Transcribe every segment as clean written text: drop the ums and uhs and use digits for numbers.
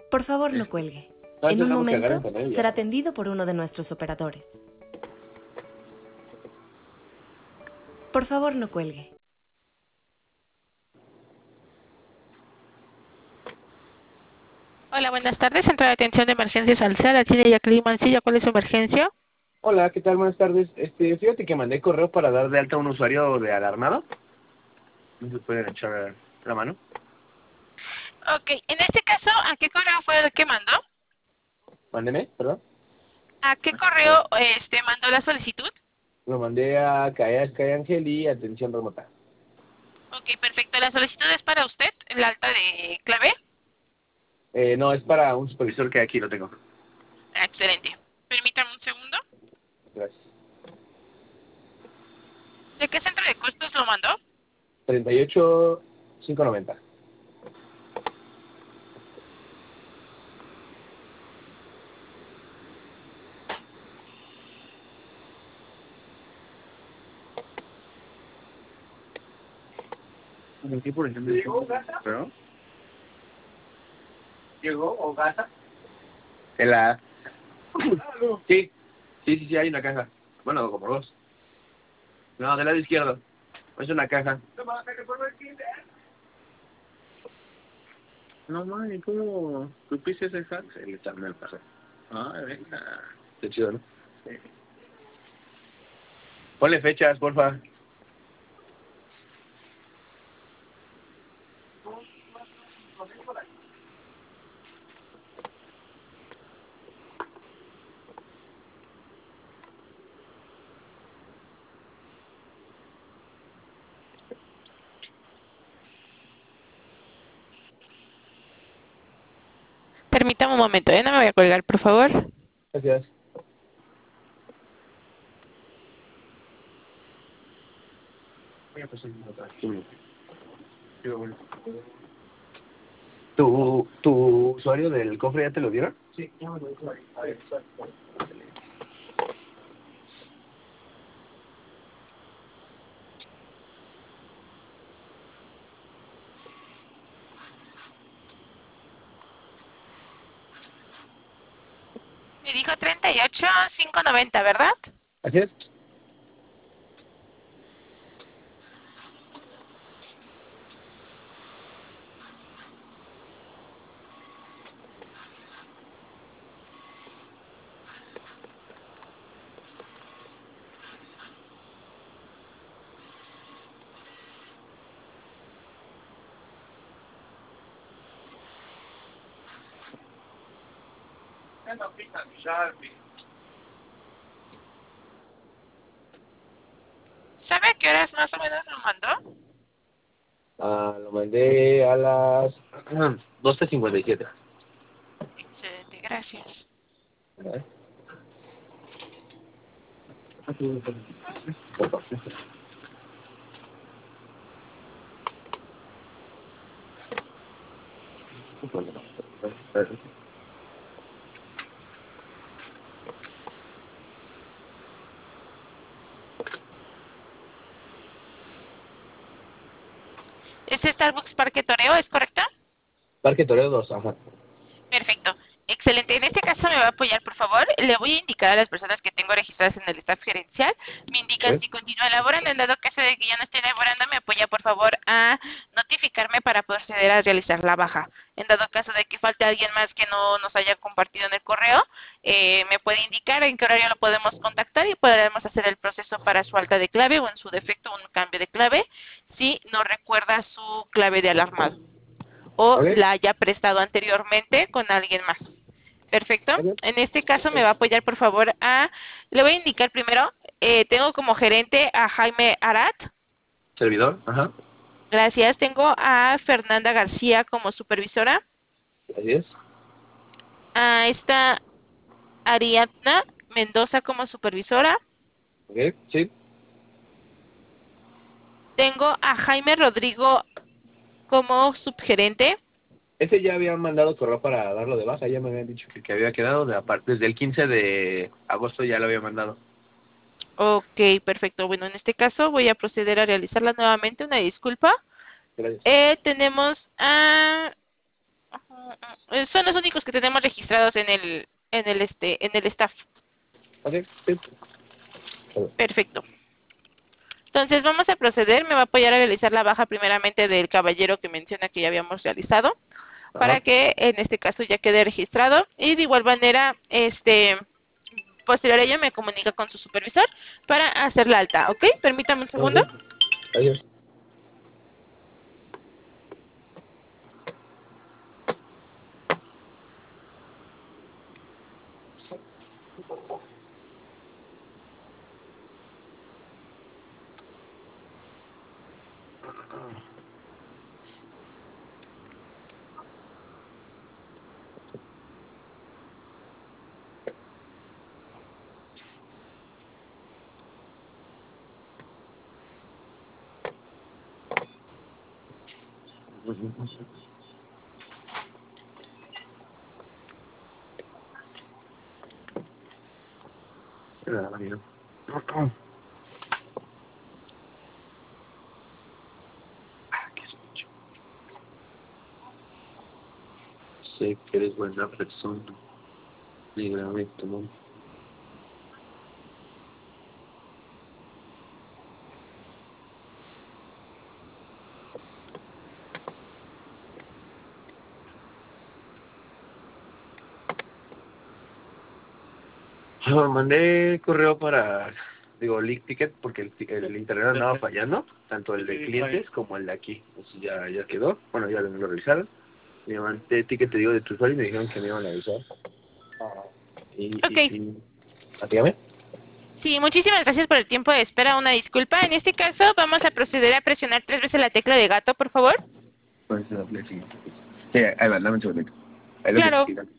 Por favor, no cuelgue. No, En un tenemos que agarrar momento con él ya. será atendido por uno de nuestros operadores. Por favor, no cuelgue. Hola, buenas tardes. Centro de Atención de Emergencias Alcea, tiene Jacqueline Mancilla. ¿Cuál es su emergencia? Hola, ¿qué tal? Buenas tardes. Fíjate que mandé correo para dar de alta a un usuario de alarmado. ¿No se pueden echar la mano? Ok, en este caso, ¿a qué correo fue el que mandó? Mándeme, perdón. ¿A qué correo mandó la solicitud? Lo mandé a Sky Ángel y atención remota. Ok, perfecto. ¿La solicitud es para usted, el alta de clave? No, es para un supervisor que aquí lo tengo. Excelente. Permítame un segundo. Gracias. ¿De qué centro de costos lo mandó? 38,590. ¿En qué por ejemplo? ¿Llegó Gasa? ¿Pero? ¿Llegó o Gasa? En la... Sí. Sí, hay una caja. Bueno, como dos. No, del lado izquierdo. Es una caja. No, mami, ¿cómo supiste ese hack? El examen del pasado. Ah, venga. Qué chido, ¿no? Sí. Ponle fechas, porfa. Permítame un momento, no me voy a colgar, por favor. Gracias. Voy a pasar otra. ¿Tu usuario del cofre ya te lo dieron? Sí, ya me lo dieron. A ver, Me dijo 38,590, ¿verdad? ¿Así es? ¿Sabe a qué horas más o menos lo mandó? Lo mandé a las 12:57. Excelente, gracias. ¿Es Starbucks Parque Toreo, es correcto? Parque Toreo 2, ajá. Perfecto. Excelente. En este caso me va a apoyar, por favor. Le voy a indicar a las personas que tengo registradas en el staff gerencial. Me indica ¿Sí? si continúa laborando. En dado caso de que ya no esté laborando, me apoya, por favor, a notificarme para proceder a realizar la baja. En dado caso de que falte alguien más que no nos haya compartido en el correo, me puede indicar en qué horario lo podemos contactar y podremos hacer el proceso para su alta de clave o en su defecto un cambio de clave si no recuerda su clave de alarmado o ¿Vale? la haya prestado anteriormente con alguien más. Perfecto. ¿Vale? En este caso me va a apoyar, por favor, le voy a indicar primero, tengo como gerente a Jaime Arat. Servidor, ajá. Gracias. Tengo a Fernanda García como supervisora. Así es. A esta Ariadna Mendoza como supervisora. Ok, sí. Tengo a Jaime Rodrigo como subgerente. Ese ya habían mandado correo para darlo de baja, ya me habían dicho que había quedado desde el 15 de agosto ya lo había mandado. Ok, perfecto. Bueno, en este caso voy a proceder a realizarla nuevamente. Una disculpa. Gracias. Tenemos a Son los únicos que tenemos registrados en el staff. Ok, sí. Perfecto. Entonces vamos a proceder, me va a apoyar a realizar la baja primeramente del caballero que menciona que ya habíamos realizado, para Ajá. que en este caso ya quede registrado, y de igual manera, posterior a ello me comunica con su supervisor para hacer la alta, ¿ok? Permítame un Ok. segundo. Adiós. Nada, amigo. Qué escucho. Sé que eres buena persona. Líbrame, tu nombre. Mandé correo para, digo, League Ticket porque el internet andaba fallando, tanto el de clientes como el de aquí. Entonces ya quedó. Bueno, ya lo revisaron. Me mandé ticket, te digo, de tu usuario y me dijeron que me iban a avisar. Ok, Dígame. sí, muchísimas gracias por el tiempo de espera, una disculpa. En este caso vamos a proceder a presionar 3 veces la tecla de gato, por favor. Pues sí. Sí, ahí va, dame un segundito. Ahí lo que te Claro. sigan.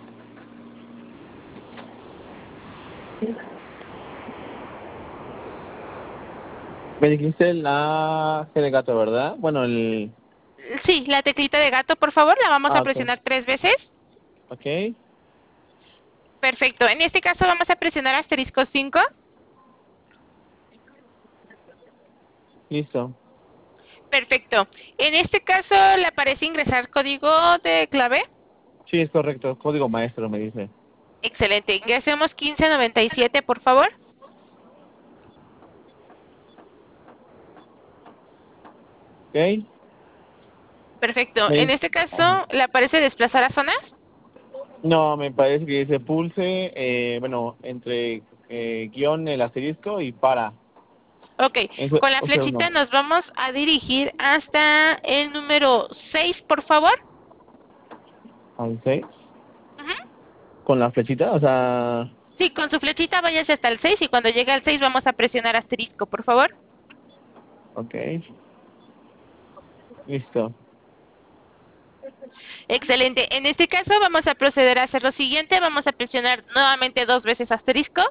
Me dijiste la G de gato, ¿verdad? Bueno, Sí, la teclita de gato, por favor, la vamos a Ah, ok. presionar 3 veces. Ok, Perfecto. En este caso vamos a presionar asterisco 5. listo. Perfecto. En este caso le aparece ingresar código de clave. Sí, es correcto. Código maestro, me dice. Excelente. Ingresemos 1597, por favor. Ok. Perfecto. Me En dice- este caso le aparece desplazar a zonas. No, me parece que dice pulse, bueno, entre guión el asterisco y para. Ok. Eso, Con la o sea, flechita uno. nos vamos a dirigir hasta el número 6, por favor. ¿Al 6? Ujú. Con la flechita, o sea, Sí, con su flechita váyase hasta el 6 y cuando llegue al 6 vamos a presionar asterisco, por favor. ok. Listo. Excelente. En este caso vamos a proceder a hacer lo siguiente. Vamos a presionar nuevamente 2 veces asterisco.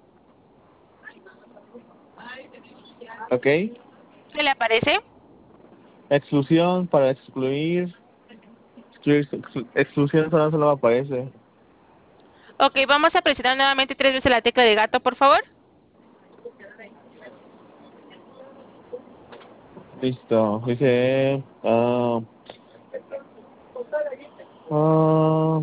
Ok. ¿Qué le aparece? Exclusión para excluir. Exclusión solo me aparece. Ok, vamos a presionar nuevamente 3 veces la tecla de gato, por favor. Listo. Dice. Ah,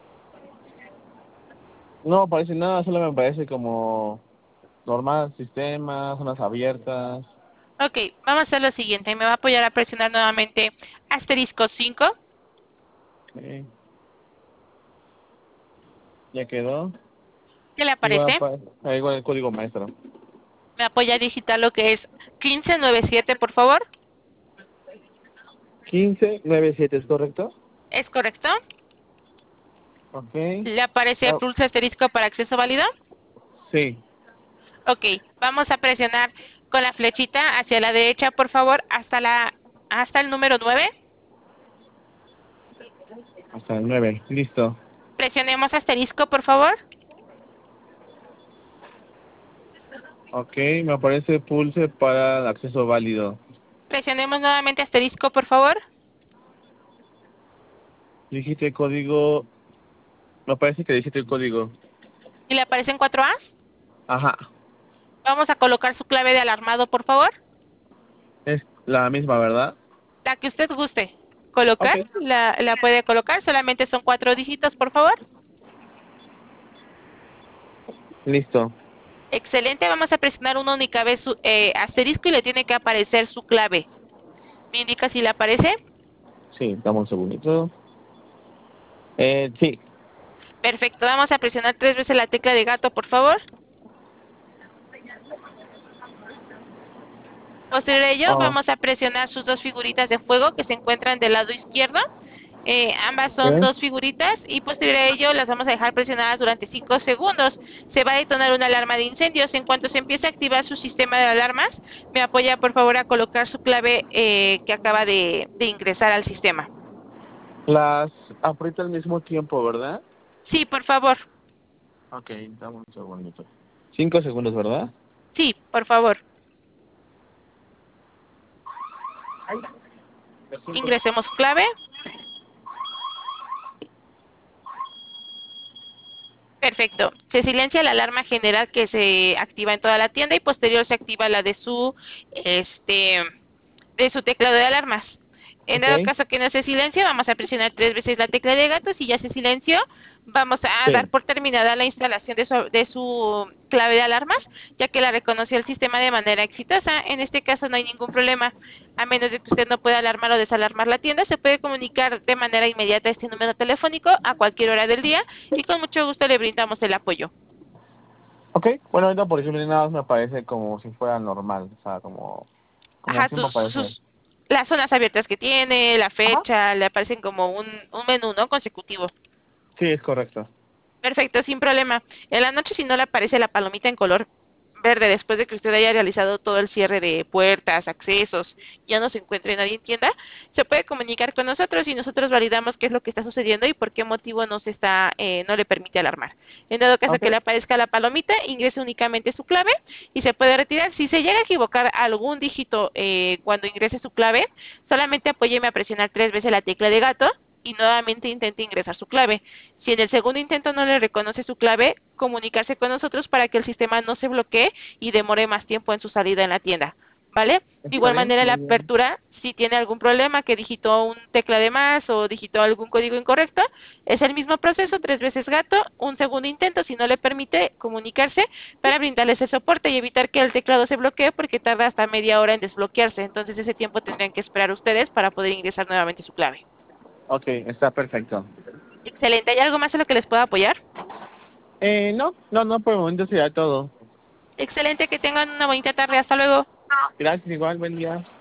no aparece nada, solo me aparece como normal, sistema, zonas abiertas. Ok, vamos a hacer lo siguiente. Me va a apoyar a presionar nuevamente asterisco 5. Ok, ya quedó. ¿Qué le Igual, aparece? igual el código maestro. Me apoya a digitar lo que es 1597, por favor. 1597, ¿es correcto? ¿Es correcto? Ok. ¿Le aparece Ah, pulso asterisco para acceso válido? sí, Ok, vamos a presionar con la flechita hacia la derecha, por favor, hasta el número 9. hasta el 9. Listo. Presionemos asterisco, por favor. Ok, me aparece pulse para el acceso válido. Presionemos nuevamente asterisco, por favor. Digite código. Me parece que digite el código. ¿Y le aparecen 4 A? Ajá. Vamos a colocar su clave de alarmado, por favor. Es la misma, ¿verdad? La que usted guste. colocar. Ok. La puede colocar, solamente son 4 dígitos, por favor. Listo. Excelente, vamos a presionar una única vez su asterisco y le tiene que aparecer su clave. ¿Me indica si le aparece? Sí, dame un segundito. Sí. Perfecto, vamos a presionar 3 veces la tecla de gato, por favor. Posterior a ello, Ah, vamos a presionar sus 2 figuritas de fuego que se encuentran del lado izquierdo. Ambas son ¿qué? 2 figuritas y posterior a ello las vamos a dejar presionadas durante 5 segundos. Se va a detonar una alarma de incendios. En cuanto se empiece a activar su sistema de alarmas, me apoya por favor a colocar su clave que acaba de ingresar al sistema. Las aprieta al mismo tiempo, ¿verdad? Sí, por favor. Ok, dame un segundito. 5 segundos, ¿verdad? Sí, por favor. Ingresemos clave. Perfecto. Se silencia la alarma general que se activa en toda la tienda y posterior se activa la de su teclado de alarmas. En Ok. dado caso que no se silencie, vamos a presionar 3 veces la tecla de gato. Si ya se silenció, vamos a dar Sí. por terminada la instalación de su clave de alarmas, ya que la reconoció el sistema de manera exitosa. En este caso no hay ningún problema, a menos de que usted no pueda alarmar o desalarmar la tienda. Se puede comunicar de manera inmediata a este número telefónico a cualquier hora del día y con mucho gusto le brindamos el apoyo. Ok, bueno, ahorita por ejemplo nada más me parece como si fuera normal, o sea, como Ajá, siempre aparece. las zonas abiertas que tiene, la Ajá. fecha, le aparecen como un menú, ¿no? Consecutivo. Sí, es correcto. Perfecto, sin problema. En la noche, si no le aparece la palomita en color verde después de que usted haya realizado todo el cierre de puertas, accesos, ya no se encuentre nadie en tienda, se puede comunicar con nosotros y nosotros validamos qué es lo que está sucediendo y por qué motivo no le permite alarmar. En dado caso Ok. que le aparezca la palomita, ingrese únicamente su clave y se puede retirar. Si se llega a equivocar algún dígito cuando ingrese su clave, solamente apóyeme a presionar 3 veces la tecla de gato y nuevamente intente ingresar su clave. Si en el segundo intento no le reconoce su clave, comunicarse con nosotros para que el sistema no se bloquee y demore más tiempo en su salida en la tienda, ¿vale? De Está igual bien, manera, la muy bien. apertura, si tiene algún problema, que digitó un tecla de más o digitó algún código incorrecto, es el mismo proceso, 3 veces gato, un segundo intento, si no le permite comunicarse para brindarles el soporte y evitar que el teclado se bloquee porque tarda hasta media hora en desbloquearse. Entonces ese tiempo tendrían que esperar ustedes para poder ingresar nuevamente su clave. Ok, está perfecto. Excelente. ¿Hay algo más en lo que les pueda apoyar? No, por el momento sería todo. Excelente, que tengan una bonita tarde. Hasta luego. Gracias, igual, buen día.